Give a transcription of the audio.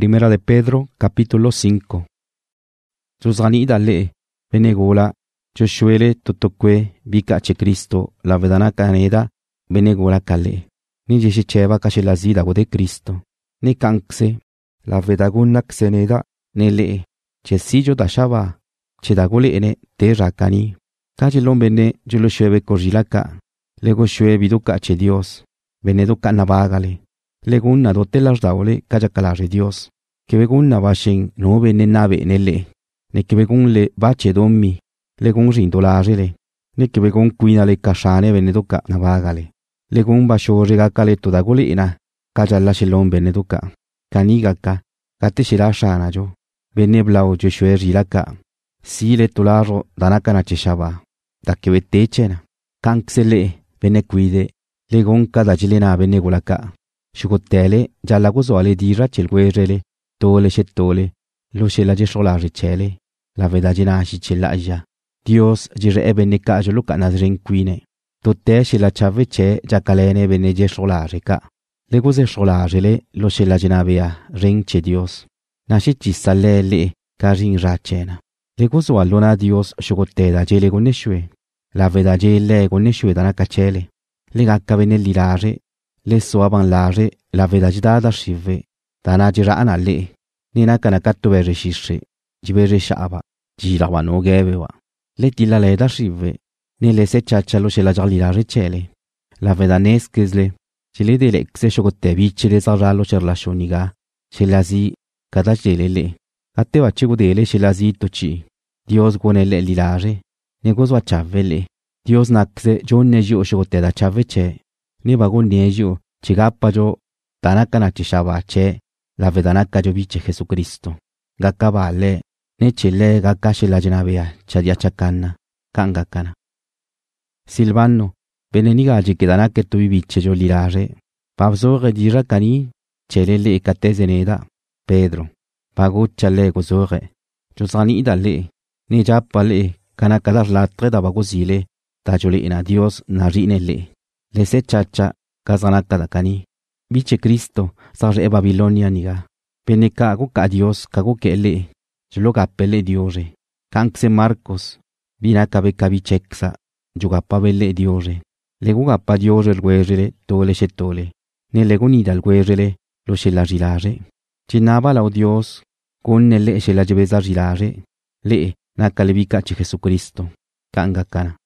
Primera de Pedro, capítulo 5. Chuzganida le, benegola, chushuele tutokwe, bika che Cristo, la vedana caneda, benegola kale. Ni jeshicheva kashilazida de Cristo. Ni kankse, la vedaguna xeneda, ne le, chesillo da shaba, chedagole ene, te rakani. Kajilon bene, julushueve korjilaka, lego shue viduka che Dios, beneduka navagale. Legun na dote las daole kajakalare Dios. Que vegun na bashin no bene nave nele. Ne que vegun le bache dommi. Legun rindolare. Ne que vegun cuina le kashane beneduka navagale. Legun basho regakale todagole ina. Kajala shelon beneduka. Kanigaka. Kate shira shana jo. Beneblau joshue rilaka. Si le tolaro danaka na cheshaba. Da que vetechena. Kanksele bene cuide. Legun kadajilena benegulaka. Shugotele, gialla gusole dira celguerele, tole scettole, lo scella gesolare cele, la vedagina si cellaja. Dios gire ebene cajo luca nasrenquine. Tutte scella chave c'è giacalene bene gesolare ca. Le cose solarele, lo scella genavea, rince Dios. Nasci ci salele, carin racena. Le cose allona Dios shugotela gele connescue. La vedagele connescue da cacele. Le gacca bene lirare. Le soaban lare la vedagida da shive, dana jira anale, nina kanakatto bere shishe, jibere shaba, jirawa no gebewa. Le tila le da shive, ne le se chachalo se la jalirare cele. La vedaneskezle, se le dele xe shogote vicile zaralo sherlashoniga, se la zi, kada jelele. Ateva chigu dele se la zi tochi, Dios gonele lilare, negozwa chavele, Dios nakze jonne ju shogote da chaveche. Ni bagun nieju, chigapajo, tanaka na chishabache, la vedanaka jo biche Jesucristo. Gakabale, ne chile gakashi la jenavea, chadiachakana, kangakana. Silvano, beneniga jikidanake tu biche jo lirare. Pabzo redira cani, chelele ekatezeneda, Pedro. Pagu chale gozore. Josani dale, ni japale, kanakadar latre da baguzile, tajole ina Dios narinele. Le se chacha, kazanaka da kani. Biche Cristo, sarre Babilonia niga. Peneka agu ka Dios, kagu kele. Jloga pele diore. Kankse Marcos, bina kabe kabicheksa. Jugapa bele diore. Leguga pa diore el guerrele, tole shetole. Ne legunida el guerrele, lo shela rilare. Chinaba la Dios, con nele shela jebeza rilare. Le, nakalebika chi Jesucristo. Kanga kana.